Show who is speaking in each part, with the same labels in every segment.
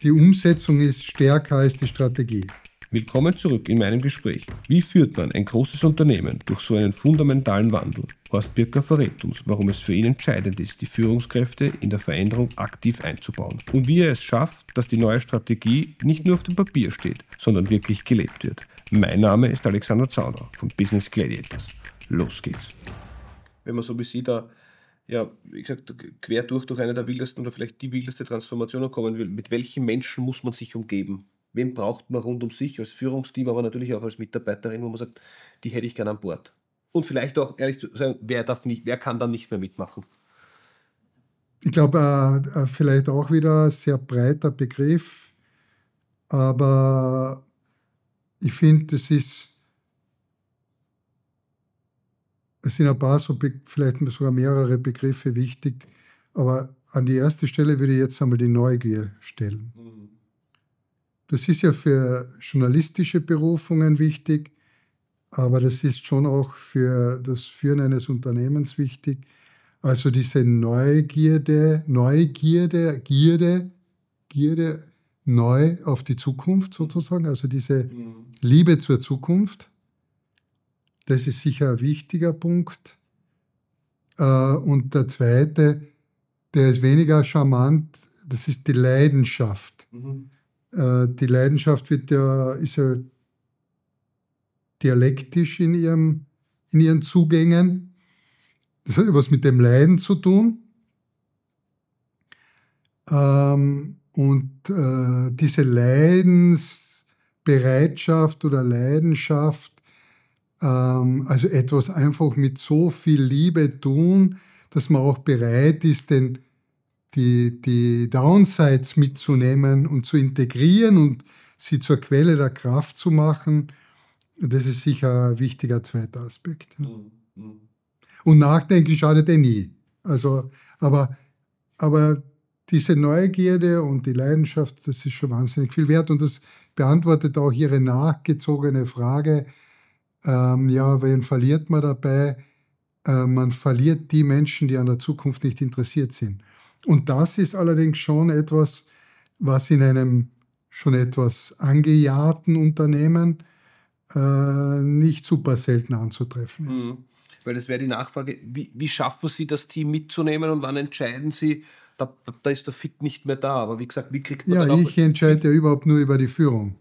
Speaker 1: die Umsetzung ist stärker als die Strategie.
Speaker 2: Willkommen zurück in meinem Gespräch. Wie führt man ein großes Unternehmen durch so einen fundamentalen Wandel? Horst Birker verrät uns, warum es für ihn entscheidend ist, die Führungskräfte in der Veränderung aktiv einzubauen und wie er es schafft, dass die neue Strategie nicht nur auf dem Papier steht, sondern wirklich gelebt wird. Mein Name ist Alexander Zauner von Business Gladiators. Los geht's. Wenn man so wie Sie da, ja, wie gesagt, quer durch eine der wildesten oder vielleicht die wildeste Transformation kommen will, mit welchen Menschen muss man sich umgeben? Wen braucht man rund um sich als Führungsteam, aber natürlich auch als Mitarbeiterin, wo man sagt, die hätte ich gerne an Bord. Und vielleicht auch ehrlich zu sagen, wer kann dann nicht mehr mitmachen?
Speaker 1: Ich glaube, vielleicht auch wieder ein sehr breiter Begriff, aber ich finde, es sind ein paar, vielleicht sogar mehrere Begriffe wichtig, aber an die erste Stelle würde ich jetzt einmal die Neugier stellen. Das ist ja für journalistische Berufungen wichtig, aber das ist schon auch für das Führen eines Unternehmens gierde, neu auf die Zukunft sozusagen, also diese Liebe zur Zukunft. Das ist sicher ein wichtiger Punkt. Und der zweite, der ist weniger charmant, das ist die Leidenschaft. Die Leidenschaft ist ja dialektisch in ihren Zugängen. Das hat was mit dem Leiden zu tun. Diese Leidensbereitschaft oder Leidenschaft, also etwas einfach mit so viel Liebe tun, dass man auch bereit ist, die Downsides mitzunehmen und zu integrieren und sie zur Quelle der Kraft zu machen, das ist sicher ein wichtiger zweiter Aspekt. Und Nachdenken schadet nie. Also, aber diese Neugierde und die Leidenschaft, das ist schon wahnsinnig viel wert. Und das beantwortet auch Ihre nachgezogene Frage, wen verliert man dabei? Man verliert die Menschen, die an der Zukunft nicht interessiert sind. Und das ist allerdings schon etwas, was in einem schon etwas angejahrten Unternehmen nicht super selten anzutreffen ist.
Speaker 2: Weil das wäre die Nachfrage, wie schaffen Sie das Team mitzunehmen und wann entscheiden Sie, da ist der Fit nicht mehr da. Aber wie gesagt, wie kriegt man
Speaker 1: dann ich entscheide ja überhaupt nur über die Führung.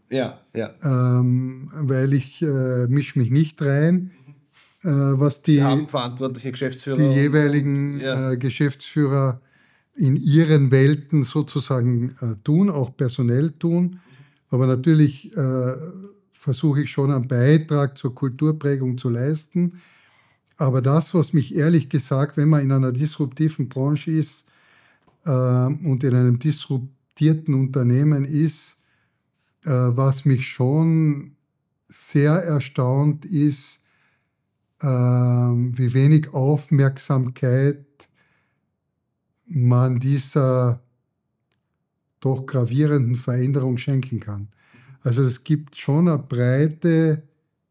Speaker 1: Weil ich mische mich nicht rein, was
Speaker 2: Sie haben verantwortliche Geschäftsführer.
Speaker 1: Die jeweiligen Geschäftsführer in ihren Welten sozusagen tun, auch personell tun. Aber natürlich versuche ich schon einen Beitrag zur Kulturprägung zu leisten. Aber das, was mich ehrlich gesagt, wenn man in einer disruptiven Branche ist und in einem disruptierten Unternehmen ist, was mich schon sehr erstaunt ist, wie wenig Aufmerksamkeit man dieser doch gravierenden Veränderung schenken kann. Also es gibt schon einen breiten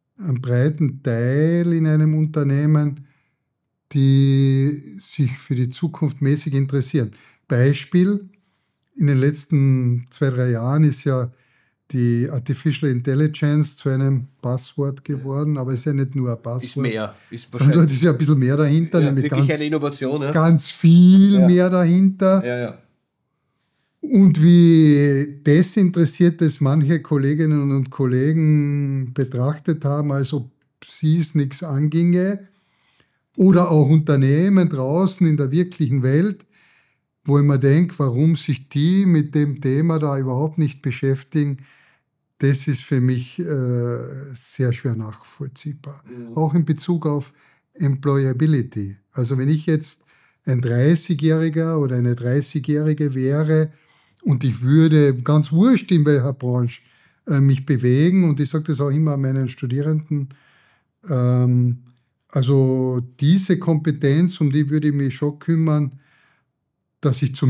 Speaker 1: Teil in einem Unternehmen, die sich für die Zukunft mäßig interessieren. Beispiel, in den letzten 2-3 Jahren ist ja die Artificial Intelligence zu einem Passwort geworden, aber es ist ja nicht nur ein Passwort.
Speaker 2: Ist mehr.
Speaker 1: Sondern es ist ja ein bisschen mehr dahinter.
Speaker 2: Ja, wirklich eine Innovation. Ja.
Speaker 1: Ganz viel mehr dahinter.
Speaker 2: Ja.
Speaker 1: Und wie desinteressiert es manche Kolleginnen und Kollegen betrachtet haben, als ob sie es nichts anginge. Oder auch Unternehmen draußen in der wirklichen Welt, wo ich mir denke, warum sich die mit dem Thema da überhaupt nicht beschäftigen, das ist für mich sehr schwer nachvollziehbar. Auch in Bezug auf Employability. Also wenn ich jetzt ein 30-Jähriger oder eine 30-Jährige wäre und ich würde ganz wurscht in welcher Branche mich bewegen, und ich sage das auch immer meinen Studierenden, also diese Kompetenz, um die würde ich mich schon kümmern, dass ich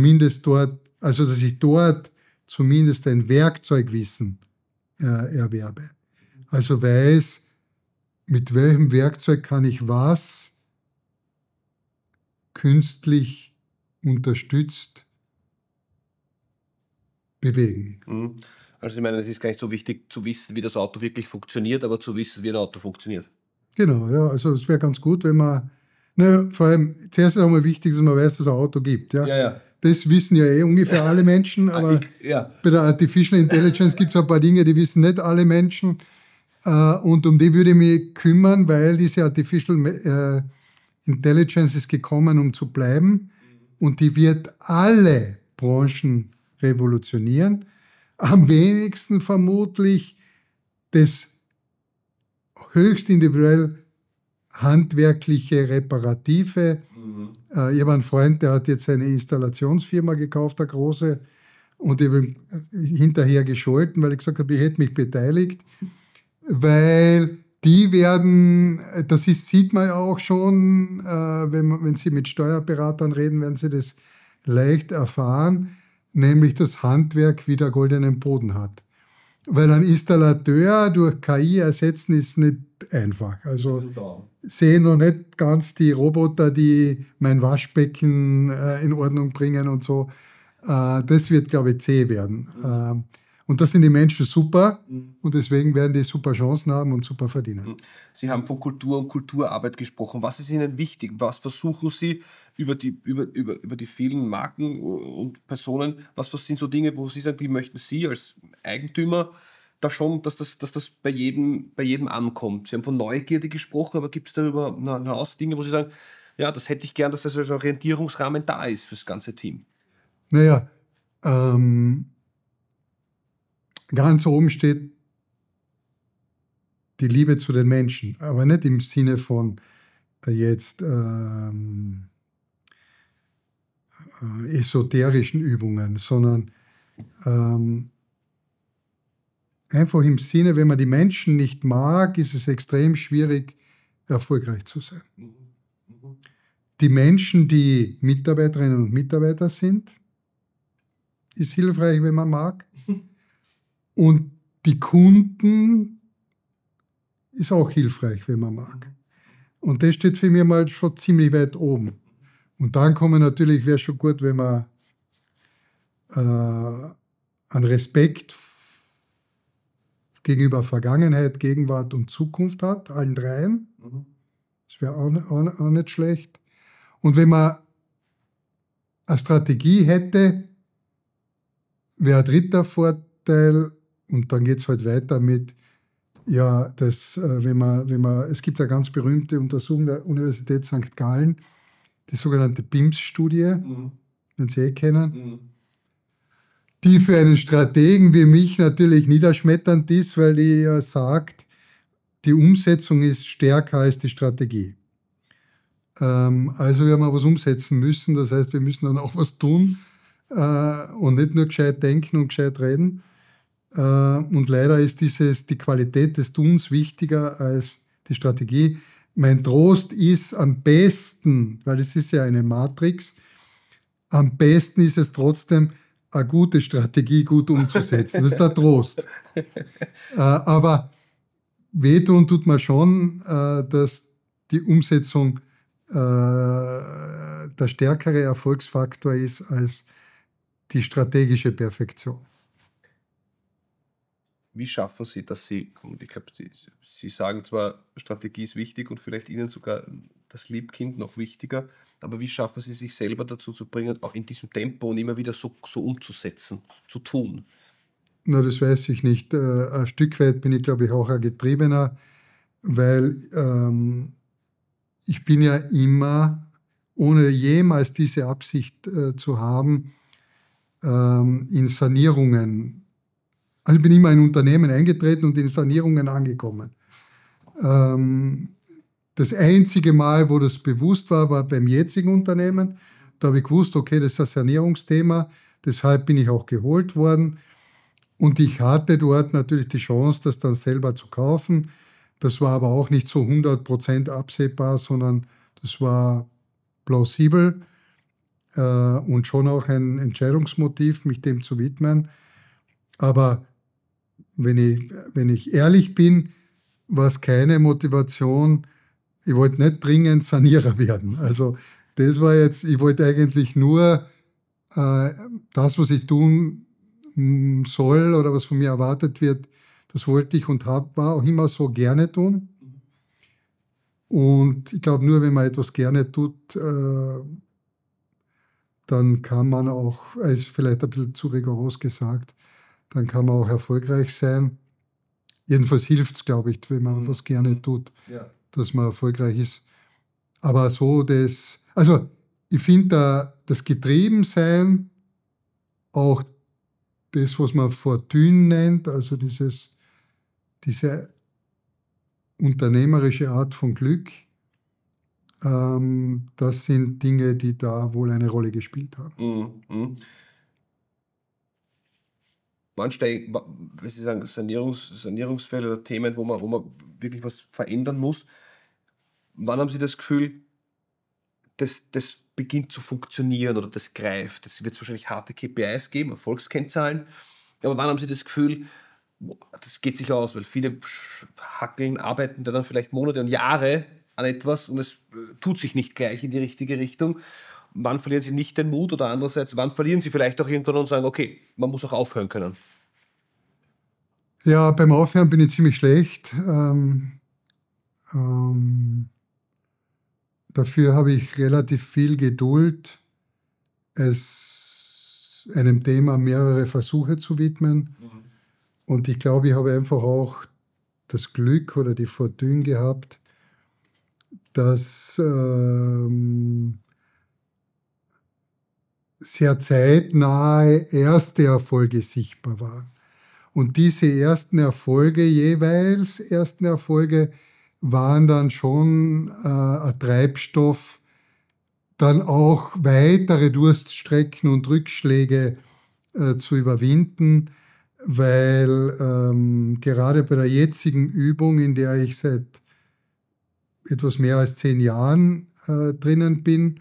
Speaker 1: dort zumindest ein Werkzeugwissen erwerbe. Also weiß, mit welchem Werkzeug kann ich was künstlich unterstützt bewegen.
Speaker 2: Also ich meine, es ist gar nicht so wichtig zu wissen, wie das Auto wirklich funktioniert, aber zu wissen, wie ein Auto funktioniert.
Speaker 1: Genau, ja, also es wäre ganz gut, wenn man, vor allem, zuerst ist einmal wichtig, dass man weiß, dass es ein Auto gibt. Ja?
Speaker 2: Ja.
Speaker 1: Das wissen ja ungefähr alle Menschen, aber bei der Artificial Intelligence gibt es ein paar Dinge, die wissen nicht alle Menschen. Und um die würde ich mich kümmern, weil diese Artificial Intelligence ist gekommen, um zu bleiben. Und die wird alle Branchen revolutionieren. Am wenigsten vermutlich das höchst individuell handwerkliche, reparative. Ich habe einen Freund, der hat jetzt eine Installationsfirma gekauft, eine große, und ich habe ihn hinterher gescholten, weil ich gesagt habe, ich hätte mich beteiligt, weil die werden, sieht man ja auch schon, wenn Sie mit Steuerberatern reden, werden Sie das leicht erfahren, nämlich das Handwerk wieder goldenen Boden hat. Weil ein Installateur durch KI ersetzen ist nicht einfach. Also sehen noch nicht ganz die Roboter, die mein Waschbecken in Ordnung bringen und so. Das wird, glaube ich, zäh werden. Und das sind die Menschen super und deswegen werden die super Chancen haben und super verdienen.
Speaker 2: Sie haben von Kultur und Kulturarbeit gesprochen. Was ist Ihnen wichtig? Was versuchen Sie über die vielen Marken und Personen, was sind so Dinge, wo Sie sagen, die möchten Sie als Eigentümer da schon, dass das bei jedem ankommt? Sie haben von Neugierde gesprochen, aber gibt es darüber hinaus Dinge, wo Sie sagen, ja, das hätte ich gern, dass das als Orientierungsrahmen da ist für das ganze Team?
Speaker 1: Naja, ganz oben steht die Liebe zu den Menschen, aber nicht im Sinne von jetzt esoterischen Übungen, sondern einfach im Sinne, wenn man die Menschen nicht mag, ist es extrem schwierig, erfolgreich zu sein. Die Menschen, die Mitarbeiterinnen und Mitarbeiter sind, ist hilfreich, wenn man mag. Und die Kunden ist auch hilfreich, wenn man mag. Und das steht für mich mal schon ziemlich weit oben. Und dann kommen natürlich, wäre schon gut, wenn man einen Respekt gegenüber Vergangenheit, Gegenwart und Zukunft hat, allen dreien. Das wäre auch nicht schlecht. Und wenn man eine Strategie hätte, wäre ein dritter Vorteil, und dann geht es halt weiter mit, ja, es gibt eine ganz berühmte Untersuchung der Universität St. Gallen, die sogenannte BIMS-Studie, wenn Sie kennen, die für einen Strategen wie mich natürlich niederschmetternd ist, weil die ja sagt, die Umsetzung ist stärker als die Strategie. Also werden wir was umsetzen müssen, das heißt, wir müssen dann auch was tun und nicht nur gescheit denken und gescheit reden. Und leider ist die Qualität des Tuns wichtiger als die Strategie. Mein Trost ist am besten, weil es ist ja eine Matrix, am besten ist es trotzdem, eine gute Strategie gut umzusetzen. Das ist der Trost. Aber wehtun tut man schon, dass die Umsetzung der stärkere Erfolgsfaktor ist als die strategische Perfektion.
Speaker 2: Wie schaffen Sie, dass Sie, ich glaube, Sie sagen zwar, Strategie ist wichtig und vielleicht Ihnen sogar das Liebkind noch wichtiger, aber wie schaffen Sie sich selber dazu zu bringen, auch in diesem Tempo und immer wieder so umzusetzen, zu tun?
Speaker 1: Na, das weiß ich nicht. Ein Stück weit bin ich, glaube ich, auch ein Getriebener, weil ich bin ja immer, ohne jemals diese Absicht zu haben, in Sanierungen. Also ich bin immer in Unternehmen eingetreten und in Sanierungen angekommen. Das einzige Mal, wo das bewusst war, war beim jetzigen Unternehmen. Da habe ich gewusst, okay, das ist ein Sanierungsthema, deshalb bin ich auch geholt worden. Und ich hatte dort natürlich die Chance, das dann selber zu kaufen. Das war aber auch nicht so 100% absehbar, sondern das war plausibel und schon auch ein Entscheidungsmotiv, mich dem zu widmen. Aber wenn ich ehrlich bin, war es keine Motivation. Ich wollte nicht dringend Sanierer werden. Also das war jetzt, ich wollte eigentlich nur das, was ich tun soll oder was von mir erwartet wird, das wollte ich und war auch immer so gerne tun. Und ich glaube, nur wenn man etwas gerne tut, dann kann man auch, ist vielleicht ein bisschen zu rigoros gesagt, dann kann man auch erfolgreich sein. Jedenfalls hilft es, glaube ich, wenn man was gerne tut, dass man erfolgreich ist. Aber so also ich finde das Getriebensein, auch das, was man Fortune nennt, also diese unternehmerische Art von Glück, das sind Dinge, die da wohl eine Rolle gespielt haben.
Speaker 2: Wann wie Sie sagen, Sanierungsfälle oder Themen, wo man wirklich was verändern muss, wann haben Sie das Gefühl, das beginnt zu funktionieren oder das greift? Es wird wahrscheinlich harte KPIs geben, Erfolgskennzahlen, aber wann haben Sie das Gefühl, das geht sich aus, weil viele hackeln, arbeiten dann vielleicht Monate und Jahre an etwas und es tut sich nicht gleich in die richtige Richtung. Wann verlieren Sie nicht den Mut oder andererseits, wann verlieren Sie vielleicht auch irgendwann und sagen, okay, man muss auch aufhören können?
Speaker 1: Ja, beim Aufhören bin ich ziemlich schlecht. Dafür habe ich relativ viel Geduld, es einem Thema mehrere Versuche zu widmen. Und ich glaube, ich habe einfach auch das Glück oder die Fortune gehabt, dass sehr zeitnahe erste Erfolge sichtbar waren. Und diese ersten Erfolge waren dann schon ein Treibstoff, dann auch weitere Durststrecken und Rückschläge zu überwinden, weil gerade bei der jetzigen Übung, in der ich seit etwas mehr als 10 Jahren drinnen bin,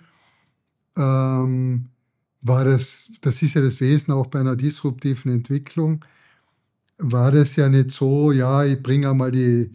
Speaker 1: war das ist ja das Wesen auch bei einer disruptiven Entwicklung, war das ja nicht so, ja, ich bringe einmal die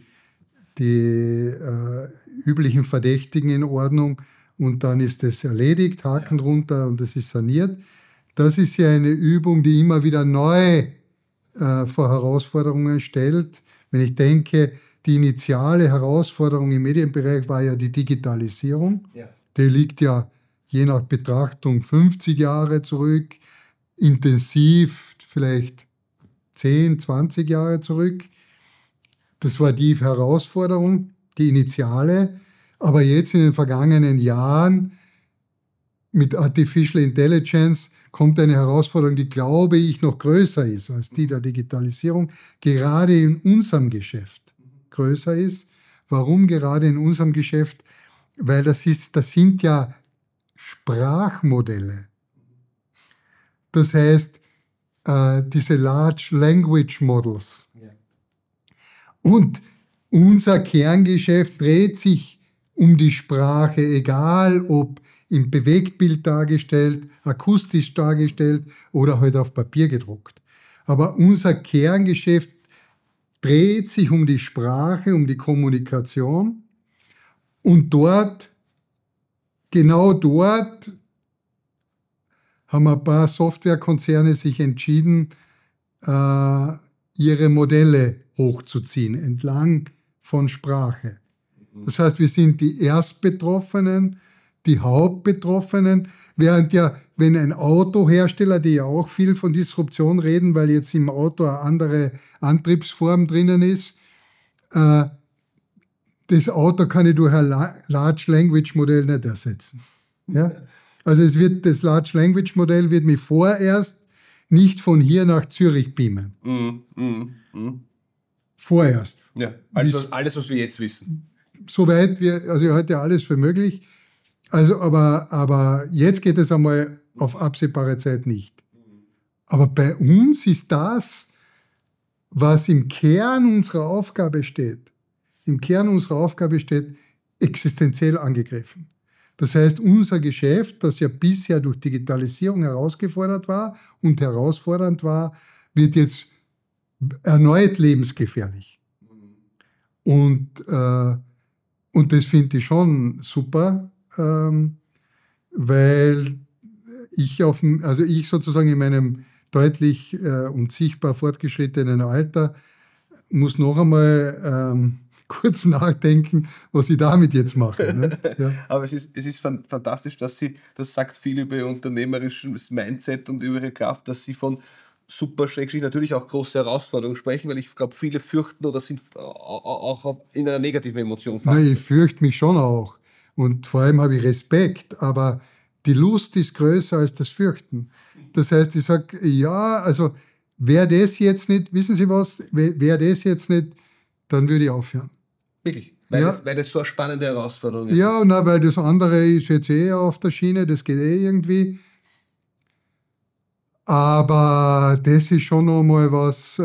Speaker 1: üblichen Verdächtigen in Ordnung und dann ist das erledigt, Haken runter und das ist saniert. Das ist ja eine Übung, die immer wieder neu vor Herausforderungen stellt. Wenn ich denke, die initiale Herausforderung im Medienbereich war ja die Digitalisierung. Ja. Die liegt ja je nach Betrachtung 50 Jahre zurück, intensiv vielleicht 10, 20 Jahre zurück. Das war die Herausforderung, die initiale. Aber jetzt in den vergangenen Jahren mit Artificial Intelligence kommt eine Herausforderung, die, glaube ich, noch größer ist als die der Digitalisierung, gerade in unserem Geschäft größer ist. Warum gerade in unserem Geschäft? Weil das sind ja Sprachmodelle. Das heißt, diese Large Language Models. Ja. Und unser Kerngeschäft dreht sich um die Sprache, egal ob im Bewegtbild dargestellt, akustisch dargestellt oder halt auf Papier gedruckt. Aber unser Kerngeschäft dreht sich um die Sprache, um die Kommunikation. Und genau dort haben ein paar Softwarekonzerne sich entschieden, ihre Modelle hochzuziehen, entlang von Sprache. Das heißt, wir sind die Erstbetroffenen, die Hauptbetroffenen, während ja, wenn ein Autohersteller, die ja auch viel von Disruption reden, weil jetzt im Auto eine andere Antriebsform drinnen ist, das Auto kann ich durch ein Large Language Modell nicht ersetzen. Ja? Also das Large Language Modell wird mich vorerst nicht von hier nach Zürich beamen. Vorerst.
Speaker 2: Ja, alles, was wir jetzt wissen.
Speaker 1: Soweit also heute alles für möglich. Also, aber jetzt geht es einmal auf absehbare Zeit nicht. Aber bei uns ist das, was im Kern unserer Aufgabe steht, existenziell angegriffen. Das heißt, unser Geschäft, das ja bisher durch Digitalisierung herausgefordert war und herausfordernd war, wird jetzt erneut lebensgefährlich. Und das finde ich schon super, weil ich sozusagen in meinem deutlich und sichtbar fortgeschrittenen Alter, muss noch einmal kurz nachdenken, was ich damit jetzt mache. Ne? Ja.
Speaker 2: Aber es ist fantastisch, dass Sie, das sagt viel über Ihr unternehmerisches Mindset und über Ihre Kraft, dass Sie von super schräg, natürlich auch große Herausforderungen sprechen, weil ich glaube, viele fürchten oder sind auch in einer negativen Emotion
Speaker 1: verhaftet. Ich fürchte mich schon auch. Und vor allem habe ich Respekt, aber die Lust ist größer als das Fürchten. Das heißt, ich sage, ja, also wäre das jetzt nicht, wissen Sie was, wäre das jetzt nicht, dann würde ich aufhören.
Speaker 2: Wirklich? Weil das so eine spannende Herausforderung ist.
Speaker 1: Ja, na, weil das andere ist jetzt auf der Schiene, das geht irgendwie. Aber das ist schon nochmal was,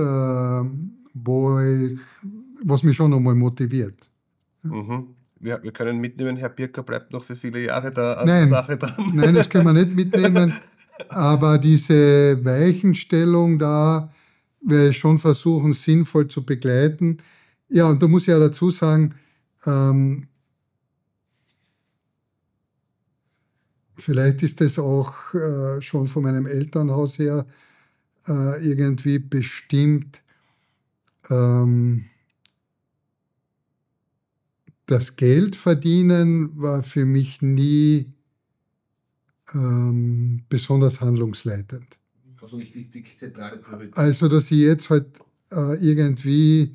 Speaker 1: was mich schon nochmal motiviert.
Speaker 2: Mhm. Wir können mitnehmen, Herr Birker bleibt noch für viele Jahre da an der Sache dran.
Speaker 1: Nein, das können wir nicht mitnehmen. Aber diese Weichenstellung da werde ich schon versuchen, sinnvoll zu begleiten. Ja, und da muss ich ja dazu sagen, vielleicht ist das auch schon von meinem Elternhaus her irgendwie bestimmt. Das Geldverdienen war für mich nie besonders handlungsleitend.
Speaker 2: Also nicht die zentrale Priorität.
Speaker 1: Also, dass ich jetzt halt irgendwie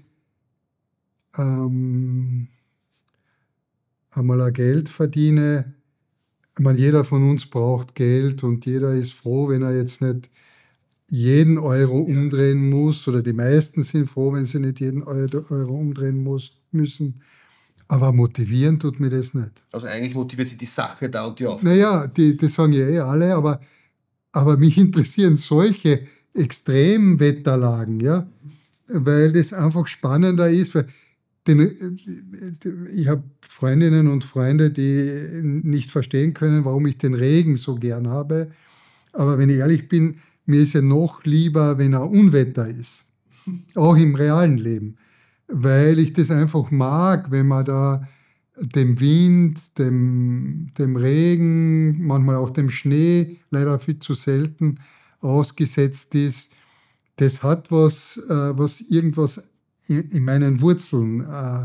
Speaker 1: einmal ein Geld verdiene. Ich meine, jeder von uns braucht Geld und jeder ist froh, wenn er jetzt nicht jeden Euro umdrehen muss, oder die meisten sind froh, wenn sie nicht jeden Euro umdrehen müssen. Aber motivieren tut mir das nicht.
Speaker 2: Also eigentlich motiviert Sie die Sache da und die Aufgabe.
Speaker 1: Naja, das sagen ja alle, aber mich interessieren solche Extremwetterlagen, ja, weil das einfach spannender ist. Weil ich habe Freundinnen und Freunde, die nicht verstehen können, warum ich den Regen so gern habe. Aber wenn ich ehrlich bin, mir ist ja noch lieber, wenn ein Unwetter ist. Auch im realen Leben. Weil ich das einfach mag, wenn man da dem Wind, dem Regen, manchmal auch dem Schnee, leider viel zu selten, ausgesetzt ist. Das hat was irgendwas in meinen Wurzeln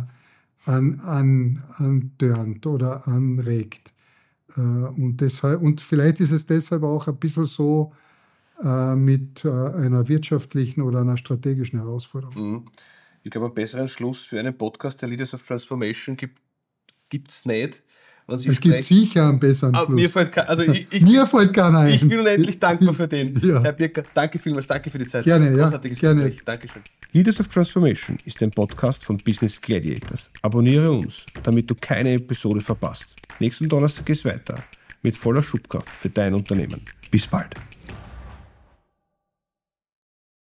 Speaker 1: antörnt oder anregt. Und vielleicht ist es deshalb auch ein bisschen so mit einer wirtschaftlichen oder einer strategischen Herausforderung.
Speaker 2: Mhm. Ich glaube, einen besseren Schluss für einen Podcast der Leaders of Transformation gibt es nicht.
Speaker 1: Es gibt sicher einen besseren Schluss.
Speaker 2: Mir fällt
Speaker 1: keiner ein.
Speaker 2: Ich bin unendlich dankbar für den.
Speaker 1: Ja.
Speaker 2: Herr Birker, danke vielmals, danke für die Zeit.
Speaker 1: Gerne,
Speaker 2: großartiges
Speaker 1: gerne.
Speaker 2: Gespräch. Dankeschön. Leaders of Transformation ist ein Podcast von Business Gladiators. Abonniere uns, damit du keine Episode verpasst. Nächsten Donnerstag geht's weiter mit voller Schubkraft für dein Unternehmen. Bis bald.